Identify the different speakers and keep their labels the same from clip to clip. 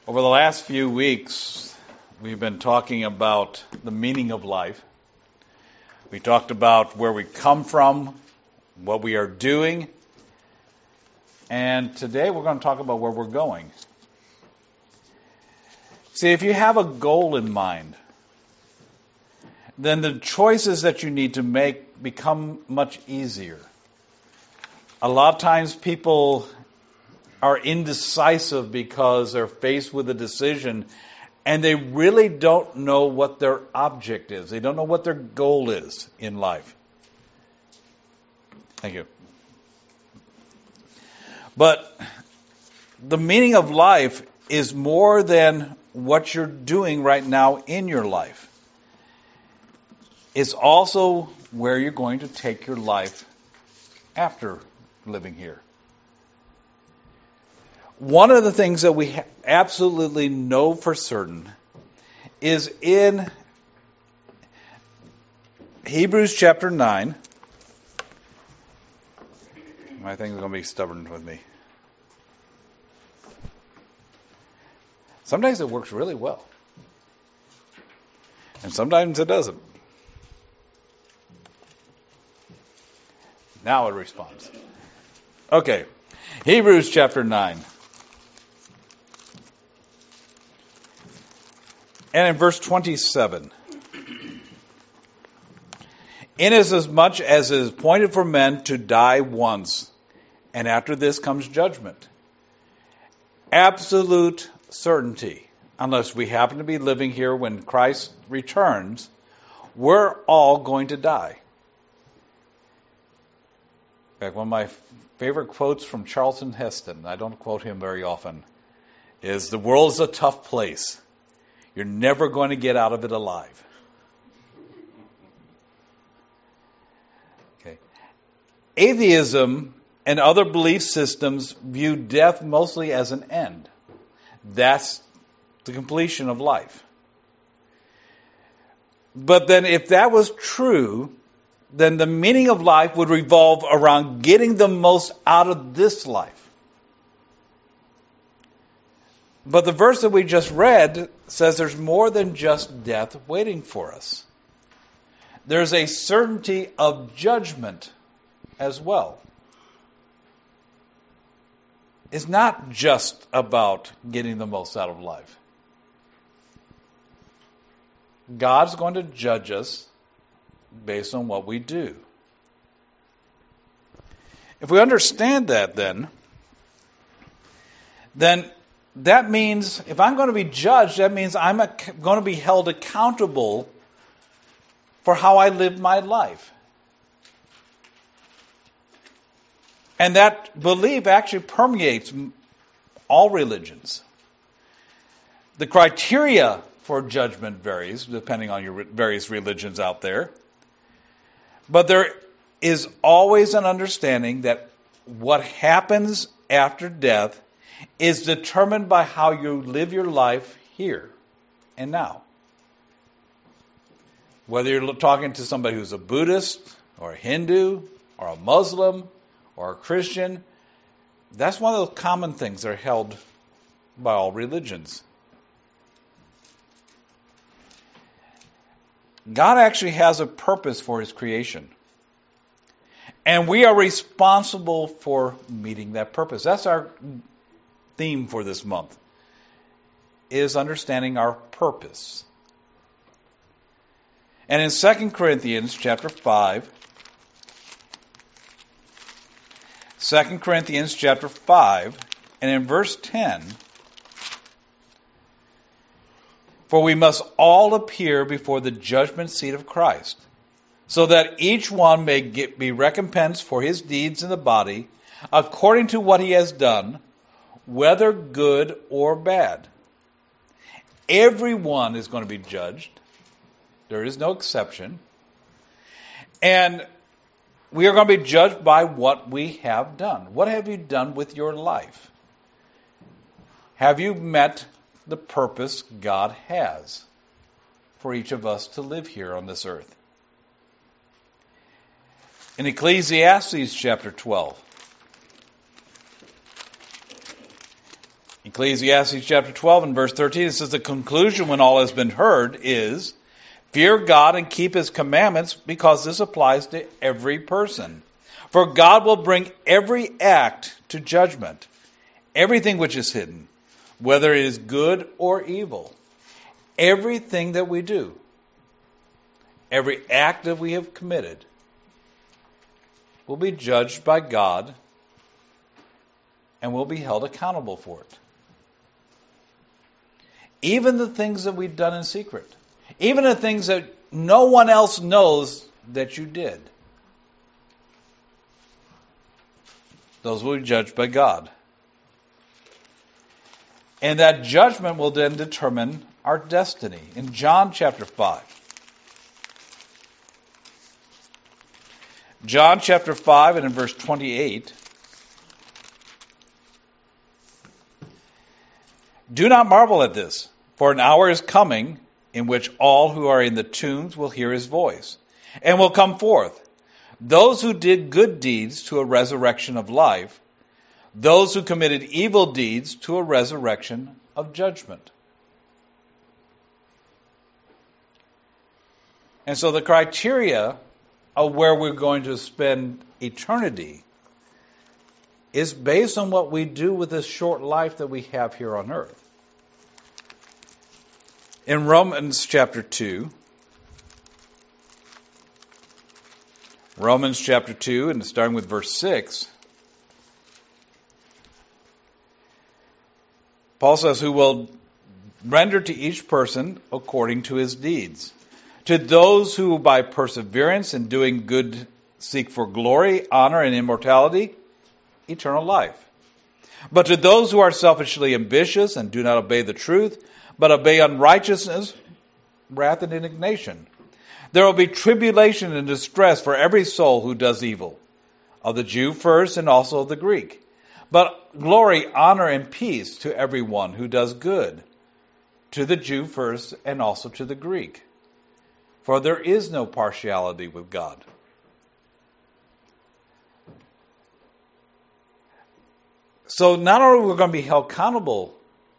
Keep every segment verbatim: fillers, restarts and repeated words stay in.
Speaker 1: Over the last few weeks, we've been talking about the meaning of life. We talked about where we come from, what we are doing, and today we're going to talk about where we're going. See, if you have a goal in mind, then the choices that you need to make become much easier. A lot of times people are indecisive because they're faced with a decision and they really don't know what their object is. They don't know what their goal is in life. Thank you. But the meaning of life is more than what you're doing right now in your life. It's also where you're going to take your life after living here. One of the things that we absolutely know for certain is in Hebrews chapter nine. My thing's going to be stubborn with me. Sometimes it works really well. And sometimes it doesn't. Now it responds. Okay. Hebrews chapter nine. And in verse twenty-seven, inasmuch as it is appointed for men to die once, and after this comes judgment. Absolute certainty, unless we happen to be living here when Christ returns, we're all going to die. In fact, one of my favorite quotes from Charlton Heston, I don't quote him very often, is, "The world is a tough place. You're never going to get out of it alive." Okay. Atheism and other belief systems view death mostly as an end. That's the completion of life. But then if that was true, then the meaning of life would revolve around getting the most out of this life. But the verse that we just read says there's more than just death waiting for us. There's a certainty of judgment as well. It's not just about getting the most out of life. God's going to judge us based on what we do. If we understand that then, then that means if I'm going to be judged, that means I'm going to be held accountable for how I live my life. And that belief actually permeates all religions. The criteria for judgment varies depending on your various religions out there. But there is always an understanding that what happens after death is determined by how you live your life here and now. Whether you're talking to somebody who's a Buddhist or a Hindu or a Muslim or a Christian, that's one of those common things that are held by all religions. God actually has a purpose for His creation. And we are responsible for meeting that purpose. That's our theme for this month, is understanding our purpose. And in Second Corinthians chapter five, Second Corinthians chapter five, and in verse ten, for we must all appear before the judgment seat of Christ, so that each one may get, be recompensed for his deeds in the body, according to what he has done, whether good or bad. Everyone is going to be judged. There is no exception. And we are going to be judged by what we have done. What have you done with your life? Have you met the purpose God has for each of us to live here on this earth? In Ecclesiastes chapter twelve, Ecclesiastes chapter twelve and verse thirteen, it says the conclusion when all has been heard is, fear God and keep his commandments, because this applies to every person. For God will bring every act to judgment, everything which is hidden, whether it is good or evil. Everything that we do, every act that we have committed, will be judged by God and will be held accountable for it. Even the things that we've done in secret. Even the things that no one else knows that you did. Those will be judged by God. And that judgment will then determine our destiny. In John chapter five. John chapter five and in verse twenty-eight. Do not marvel at this, for an hour is coming in which all who are in the tombs will hear his voice, and will come forth. Those who did good deeds to a resurrection of life, those who committed evil deeds to a resurrection of judgment. And so the criteria of where we're going to spend eternity is based on what we do with this short life that we have here on earth. In Romans chapter two, Romans chapter two, and starting with verse six, Paul says, who will render to each person according to his deeds. To those who by perseverance in doing good seek for glory, honor, and immortality, eternal life. But to those who are selfishly ambitious and do not obey the truth, but obey unrighteousness, wrath and indignation. There will be tribulation and distress for every soul who does evil, of the Jew first and also of the Greek. But glory, honor, and peace to everyone who does good, to the Jew first and also to the Greek. For there is no partiality with God. So not only are we going to be held accountable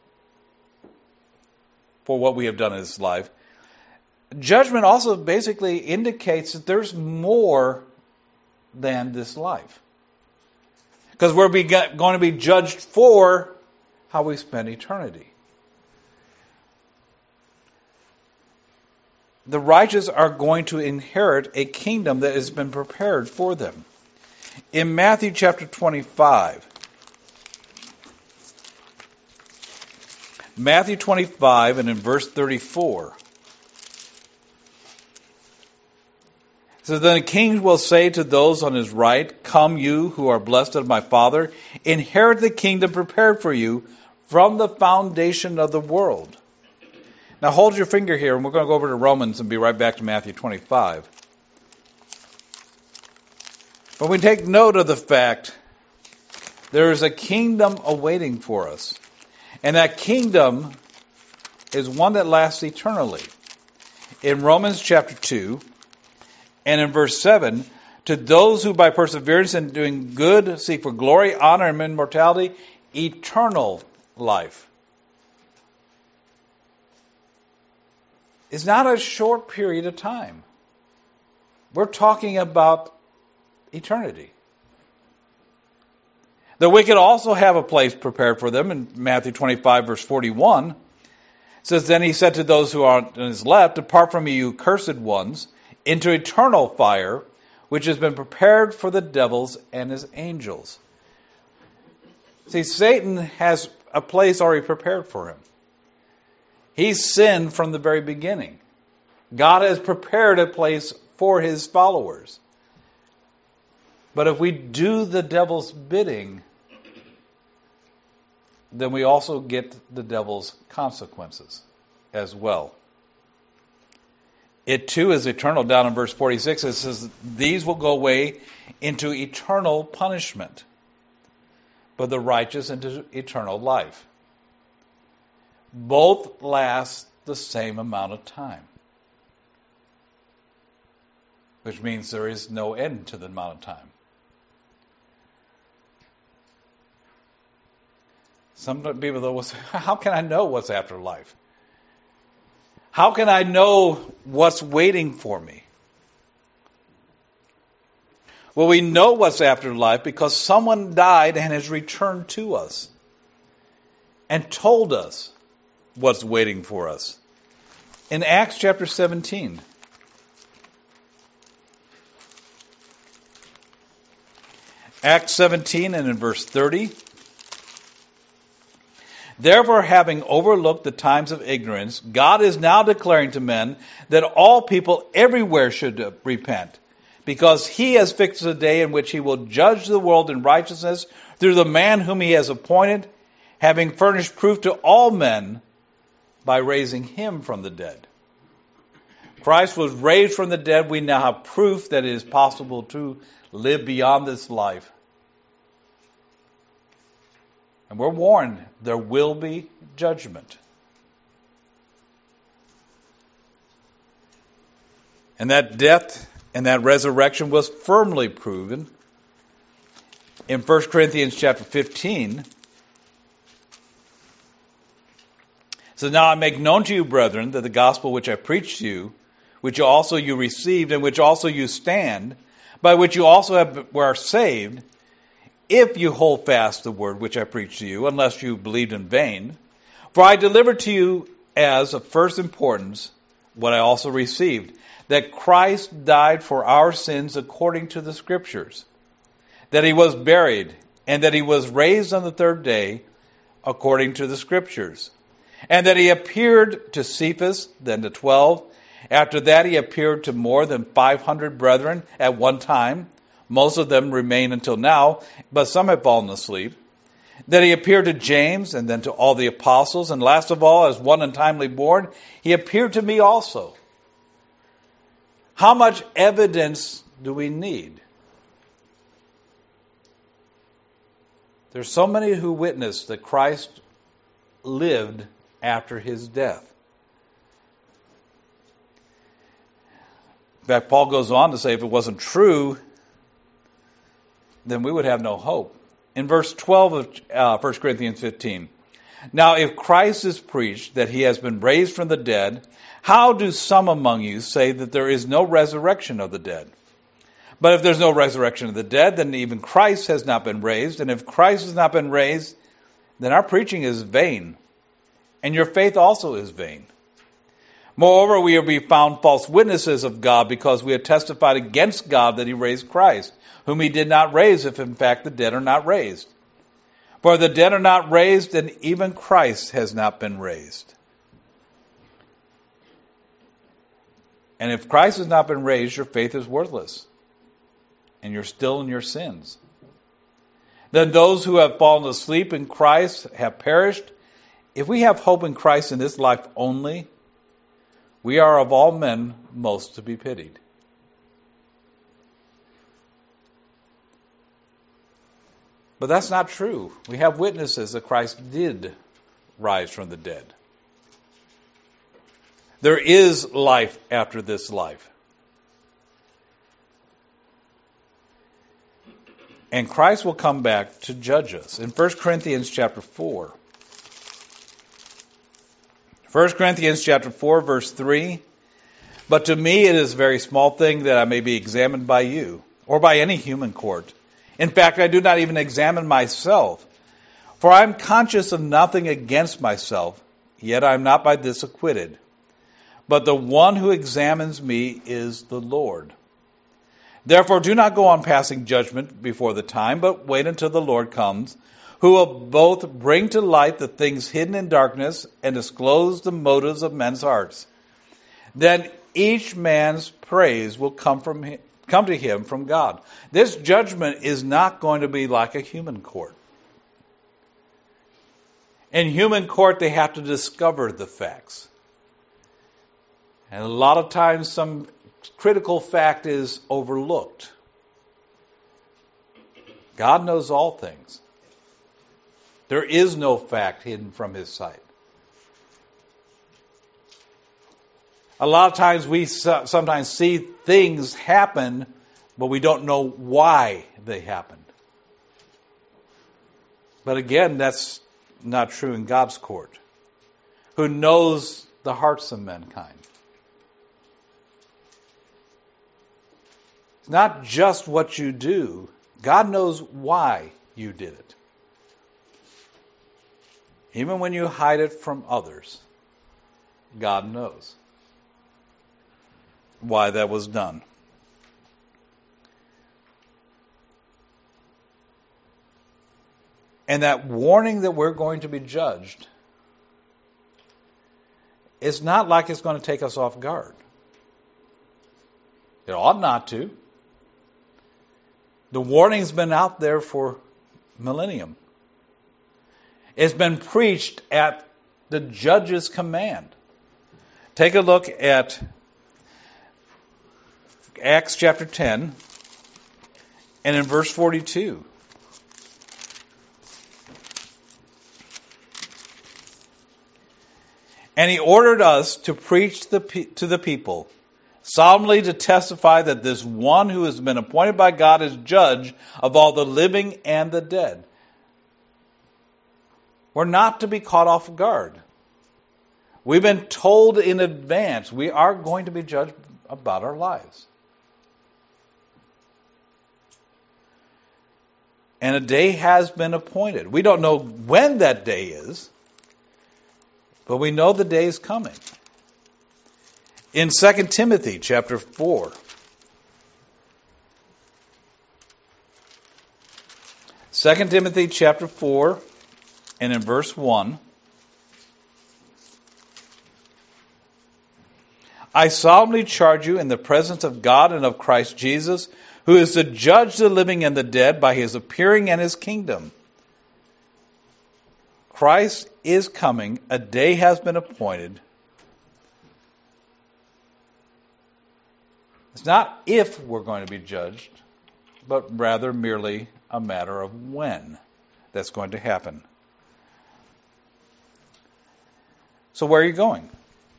Speaker 1: for what we have done in this life, judgment also basically indicates that there's more than this life. Because we're be, going to be judged for how we spend eternity. The righteous are going to inherit a kingdom that has been prepared for them. In Matthew chapter twenty-five, Matthew twenty-five and in verse thirty-four, so then the king will say to those on his right, come you who are blessed of my Father, inherit the kingdom prepared for you from the foundation of the world. Now hold your finger here, and we're going to go over to Romans and be right back to Matthew twenty-five. But we take note of the fact there is a kingdom awaiting for us. And that kingdom is one that lasts eternally. In Romans chapter two, and in verse seven, to those who by perseverance in doing good seek for glory, honor, and immortality, eternal life. It's not a short period of time. We're talking about eternity. The wicked also have a place prepared for them. In Matthew twenty-five, verse forty-one, it says, then he said to those who are on his left, depart from me, you cursed ones, into eternal fire, which has been prepared for the devils and his angels. See, Satan has a place already prepared for him. He sinned from the very beginning. God has prepared a place for his followers. But if we do the devil's bidding, then we also get the devil's consequences as well. It too is eternal. Down in verse forty-six, it says, these will go away into eternal punishment, but the righteous into eternal life. Both last the same amount of time, which means there is no end to the amount of time. Some people though will say, how can I know what's after life? How can I know what's waiting for me? Well, we know what's after life because someone died and has returned to us and told us what's waiting for us. In Acts chapter seventeen, Acts seventeen and in verse thirty, therefore, having overlooked the times of ignorance, God is now declaring to men that all people everywhere should repent, because he has fixed a day in which he will judge the world in righteousness through the man whom he has appointed, having furnished proof to all men by raising him from the dead. Christ was raised from the dead. We now have proof that it is possible to live beyond this life. And we're warned, there will be judgment. And that death and that resurrection was firmly proven in First Corinthians chapter fifteen. So now I make known to you, brethren, that the gospel which I preached to you, which also you received, and which also you stand, by which you also have, were saved, if you hold fast the word which I preached to you, unless you believed in vain. For I delivered to you as of first importance what I also received, that Christ died for our sins according to the Scriptures, that he was buried, and that he was raised on the third day according to the Scriptures, and that he appeared to Cephas, then to twelve. After that he appeared to more than five hundred brethren at one time. Most of them remain until now, but some have fallen asleep. That he appeared to James, and then to all the apostles, and last of all, as one untimely born, he appeared to me also. How much evidence do we need? There's so many who witness that Christ lived after his death. In fact, Paul goes on to say if it wasn't true, then we would have no hope. In verse twelve of uh, First Corinthians fifteen, now if Christ is preached that he has been raised from the dead, how do some among you say that there is no resurrection of the dead? But if there's no resurrection of the dead, then even Christ has not been raised. And if Christ has not been raised, then our preaching is vain, and your faith also is vain. Moreover, we are be found false witnesses of God, because we have testified against God that he raised Christ, whom he did not raise, if in fact the dead are not raised. For if the dead are not raised, then even Christ has not been raised. And if Christ has not been raised, your faith is worthless, and you're still in your sins. Then those who have fallen asleep in Christ have perished. If we have hope in Christ in this life only, we are of all men most to be pitied. But that's not true. We have witnesses that Christ did rise from the dead. There is life after this life. And Christ will come back to judge us. In First Corinthians chapter four, First Corinthians chapter four, verse three, but to me it is a very small thing that I may be examined by you, or by any human court. In fact, I do not even examine myself, for I am conscious of nothing against myself, yet I am not by this acquitted. But the one who examines me is the Lord. Therefore do not go on passing judgment before the time, but wait until the Lord comes, who will both bring to light the things hidden in darkness and disclose the motives of men's hearts. Then each man's praise will come from him, come to him from God. This judgment is not going to be like a human court. In human court, they have to discover the facts. And a lot of times some critical fact is overlooked. God knows all things. There is no fact hidden from his sight. A lot of times we sometimes see things happen, but we don't know why they happened. But again, that's not true in God's court, who knows the hearts of mankind. It's not just what you do. God knows why you did it. Even when you hide it from others, God knows why that was done. And that warning that we're going to be judged is not like it's going to take us off guard. It ought not to. The warning's been out there for millennium. It's been preached at the judge's command. Take a look at Acts chapter ten and in verse forty-two. And he ordered us to preach the, to the people, solemnly to testify that this one who has been appointed by God is judge of all the living and the dead. We're not to be caught off guard. We've been told in advance we are going to be judged about our lives. And a day has been appointed. We don't know when that day is, but we know the day is coming. In Second Timothy chapter four, Second Timothy chapter four, and in verse one, I solemnly charge you in the presence of God and of Christ Jesus, who is to judge the living and the dead by his appearing and his kingdom. Christ is coming. A day has been appointed. It's not if we're going to be judged, but rather merely a matter of when that's going to happen. So where are you going?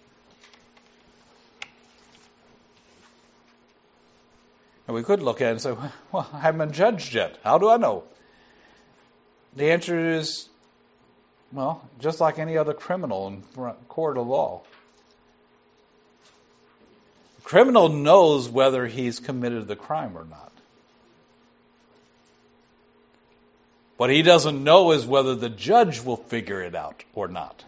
Speaker 1: And we could look at it and say, well, I haven't been judged yet. How do I know? The answer is, well, just like any other criminal in court of law. The criminal knows whether he's committed the crime or not. What he doesn't know is whether the judge will figure it out or not.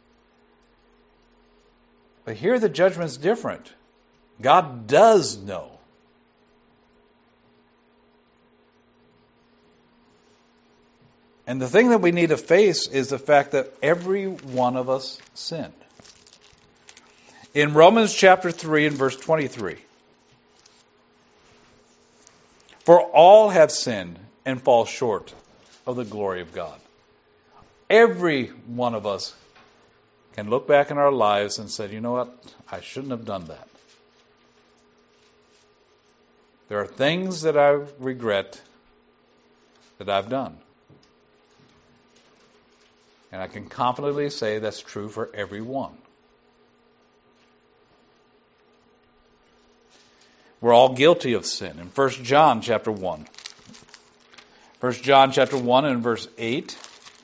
Speaker 1: But here the judgment's different. God does know. And the thing that we need to face is the fact that every one of us sinned. In Romans chapter three and verse twenty-three, for all have sinned and fall short of the glory of God. Every one of us can look back in our lives and say, you know what, I shouldn't have done that. There are things that I regret that I've done. And I can confidently say that's true for everyone. We're all guilty of sin. In First John chapter one. First John chapter one and verse eight.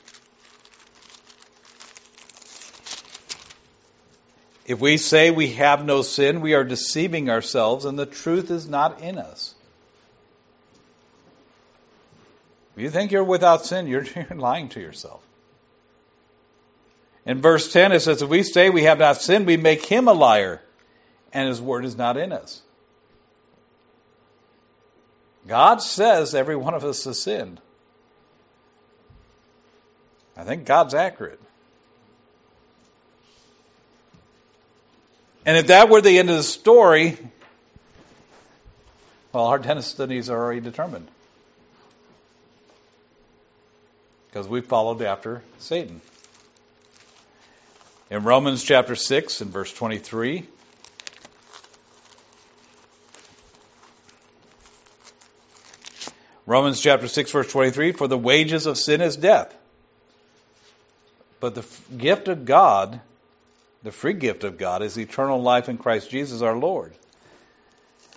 Speaker 1: If we say we have no sin, we are deceiving ourselves, and the truth is not in us. If you think you're without sin, you're, you're lying to yourself. In verse ten, it says, if we say we have not sinned, we make him a liar, and his word is not in us. God says every one of us has sinned. I think God's accurate. And if that were the end of the story, well, our destinies are already determined. Because we followed after Satan. In Romans chapter six and verse twenty-three, Romans chapter six verse twenty-three, for the wages of sin is death. But the gift of God, the free gift of God, is eternal life in Christ Jesus our Lord.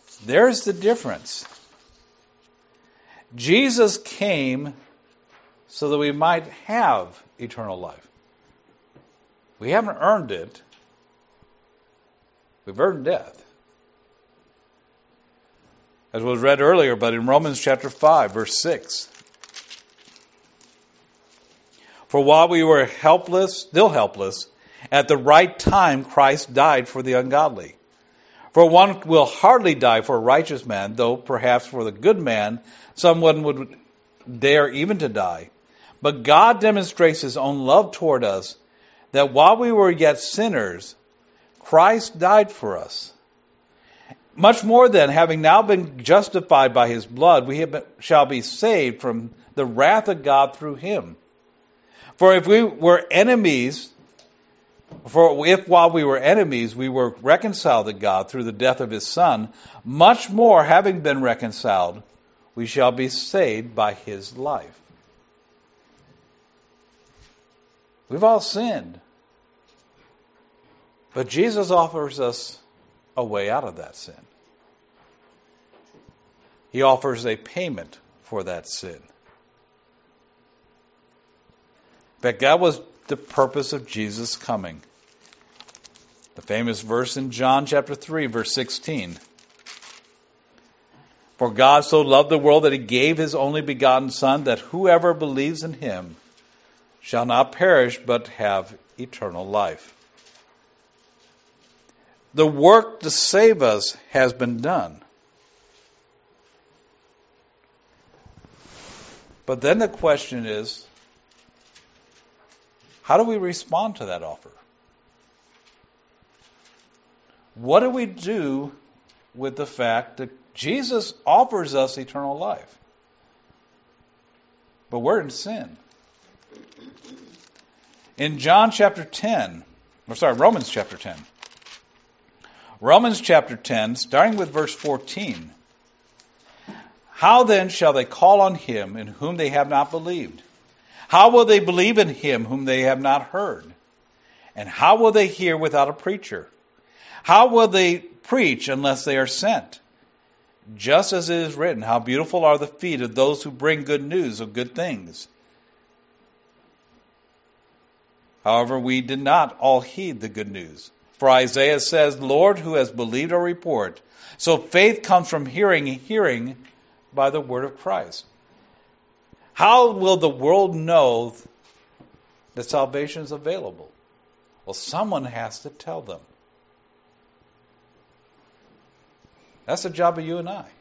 Speaker 1: There's the difference. Jesus came so that we might have eternal life. We haven't earned it. We've earned death. As was read earlier, but in Romans chapter five, verse six. For while we were helpless, still helpless, at the right time Christ died for the ungodly. For one will hardly die for a righteous man, though perhaps for the good man someone would dare even to die. But God demonstrates his own love toward us, that while we were yet sinners, Christ died for us. Much more then, having now been justified by his blood, we have been, shall be saved from the wrath of God through him. For if we were enemies, for if while we were enemies we were reconciled to God through the death of his Son, much more, having been reconciled, we shall be saved by his life. We've all sinned. But Jesus offers us a way out of that sin. He offers a payment for that sin. In fact, that was the purpose of Jesus' coming. The famous verse in John chapter three, verse sixteen. For God so loved the world that he gave his only begotten Son, that whoever believes in him shall not perish, but have eternal life. The work to save us has been done. But then the question is, how do we respond to that offer? What do we do with the fact that Jesus offers us eternal life? But we're in sin. In John chapter ten, or sorry, Romans chapter ten. Romans chapter ten, starting with verse fourteen. How then shall they call on him in whom they have not believed? How will they believe in him whom they have not heard? And how will they hear without a preacher? How will they preach unless they are sent? Just as it is written, how beautiful are the feet of those who bring good news of good things. However, we did not all heed the good news. For Isaiah says, Lord, who has believed our report? So faith comes from hearing, hearing by the word of Christ. How will the world know that salvation is available? Well, someone has to tell them. That's the job of you and I.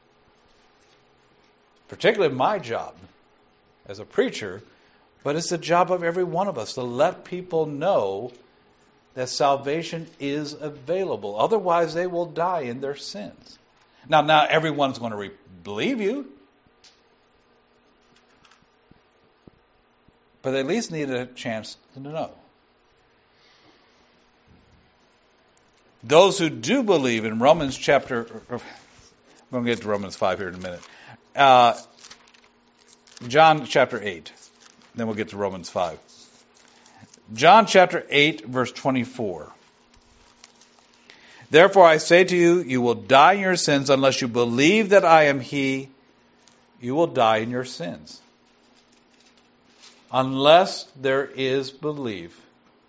Speaker 1: Particularly my job as a preacher, but it's the job of every one of us to let people know that salvation is available. Otherwise, they will die in their sins. Now, not everyone's going to re- believe you, but they at least need a chance to know. Those who do believe in Romans chapter, I'm going to get to Romans five here in a minute. Uh, John chapter eight. Then we'll get to Romans five. John chapter eight, verse twenty-four. Therefore I say to you, you will die in your sins unless you believe that I am he. You will die in your sins. Unless there is belief.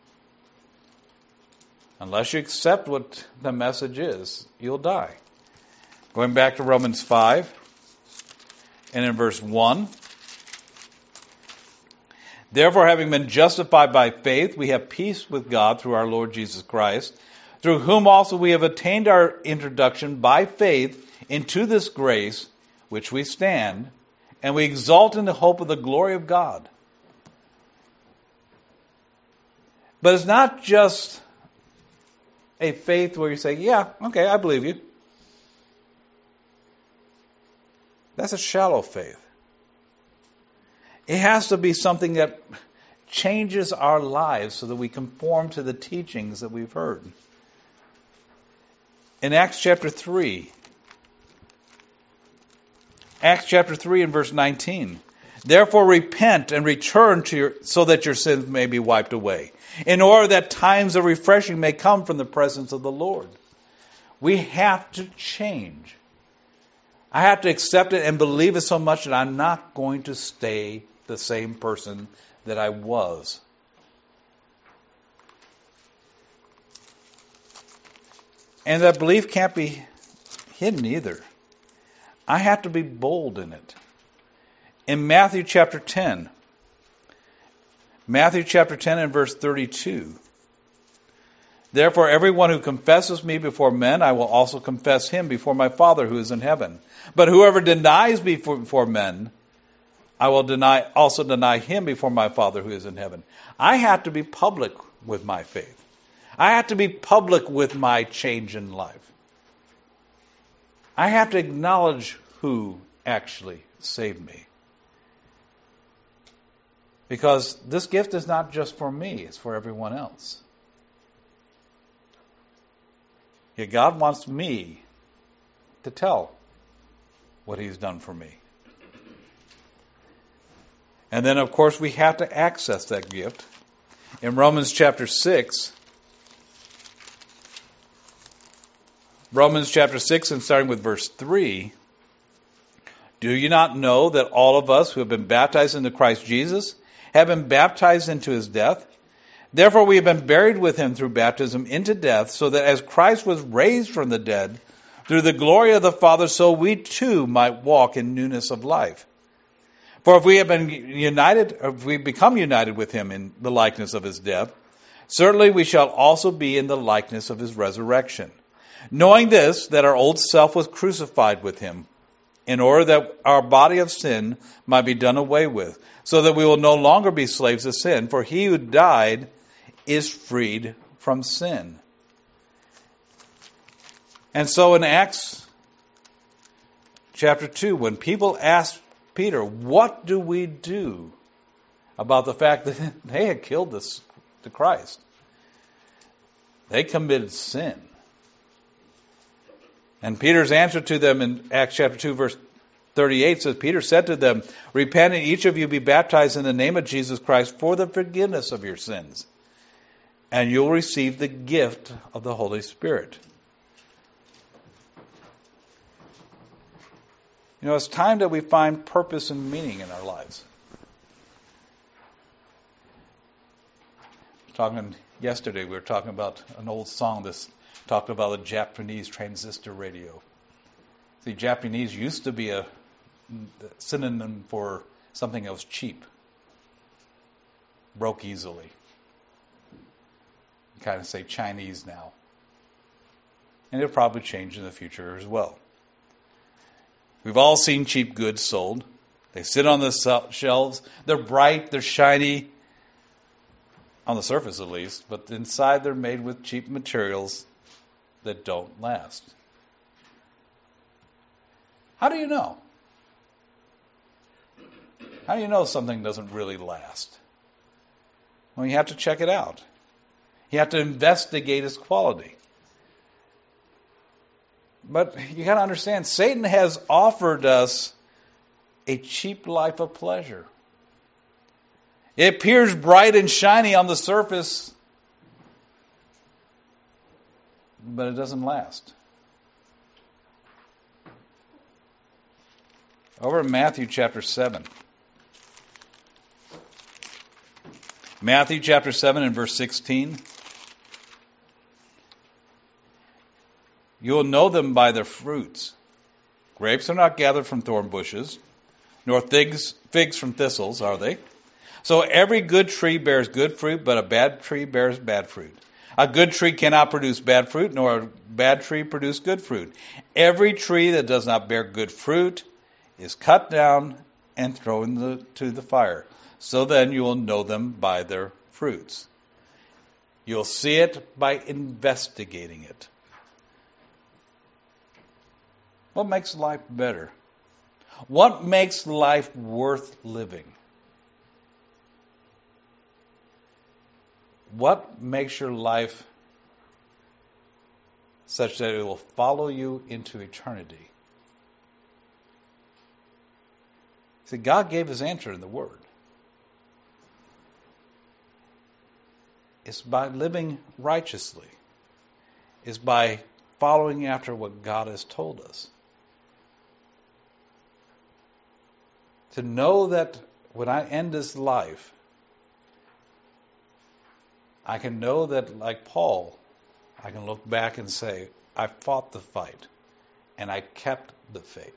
Speaker 1: Unless you accept what the message is, you'll die. Going back to Romans five, and in verse one. Therefore, having been justified by faith, we have peace with God through our Lord Jesus Christ, through whom also we have attained our introduction by faith into this grace which we stand, and we exalt in the hope of the glory of God. But it's not just a faith where you say, yeah, okay, I believe you. That's a shallow faith. It has to be something that changes our lives so that we conform to the teachings that we've heard. In Acts chapter three, Acts chapter three and verse nineteen, therefore repent and return to your, so that your sins may be wiped away, in order that times of refreshing may come from the presence of the Lord. We have to change. I have to accept it and believe it so much that I'm not going to stay the same person that I was. And that belief can't be hidden either. I have to be bold in it. In Matthew chapter ten, Matthew chapter ten and verse thirty-two, therefore everyone who confesses me before men, I will also confess him before my Father who is in heaven. But whoever denies me before, before men, I will deny also deny him before my Father who is in heaven. I have to be public with my faith. I have to be public with my change in life. I have to acknowledge who actually saved me. Because this gift is not just for me, it's for everyone else. Yet God wants me to tell what He's done for me. And then, of course, we have to access that gift. In Romans chapter six, Romans chapter six, and starting with verse three, do you not know that all of us who have been baptized into Christ Jesus have been baptized into His death? Therefore we have been buried with Him through baptism into death, so that as Christ was raised from the dead through the glory of the Father, so we too might walk in newness of life. For if we have been united, if we become united with Him in the likeness of His death, certainly we shall also be in the likeness of His resurrection. Knowing this, that our old self was crucified with Him, in order that our body of sin might be done away with, so that we will no longer be slaves of sin. For he who died is freed from sin. And so in Acts chapter two, when people asked Peter, what do we do about the fact that they had killed this, the Christ? They committed sin. And Peter's answer to them in Acts chapter two, verse thirty-eight says, Peter said to them, repent and each of you be baptized in the name of Jesus Christ for the forgiveness of your sins, and you'll receive the gift of the Holy Spirit. You know, it's time that we find purpose and meaning in our lives. Talking yesterday, we were talking about an old song that's talked about a Japanese transistor radio. See, Japanese used to be a synonym for something that was cheap, broke easily. You kind of say Chinese now. And it'll probably change in the future as well. We've all seen cheap goods sold. They sit on the shelves. They're bright, they're shiny, on the surface at least, but inside they're made with cheap materials that don't last. How do you know? How do you know something doesn't really last? Well, you have to check it out. You have to investigate its quality. But you got to understand, Satan has offered us a cheap life of pleasure. It appears bright and shiny on the surface, but it doesn't last. Over in Matthew chapter seven. Matthew chapter seven and verse sixteen. You will know them by their fruits. Grapes are not gathered from thorn bushes, nor figs, figs from thistles, are they? So every good tree bears good fruit, but a bad tree bears bad fruit. A good tree cannot produce bad fruit, nor a bad tree produce good fruit. Every tree that does not bear good fruit is cut down and thrown into the fire. So then you will know them by their fruits. You'll see it by investigating it. What makes life better? What makes life worth living? What makes your life such that it will follow you into eternity? See, God gave His answer in the Word. It's by living righteously. It's by following after what God has told us. To know that when I end this life, I can know that, like Paul, I can look back and say, I fought the fight, and I kept the faith.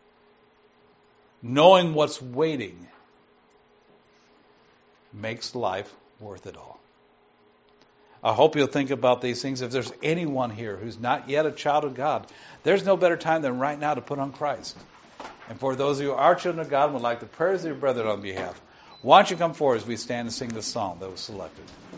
Speaker 1: Knowing what's waiting makes life worth it all. I hope you'll think about these things. If there's anyone here who's not yet a child of God, there's no better time than right now to put on Christ. And for those who are children of God and would like the prayers of your brethren on behalf, why don't you come forward as we stand and sing this song that was selected.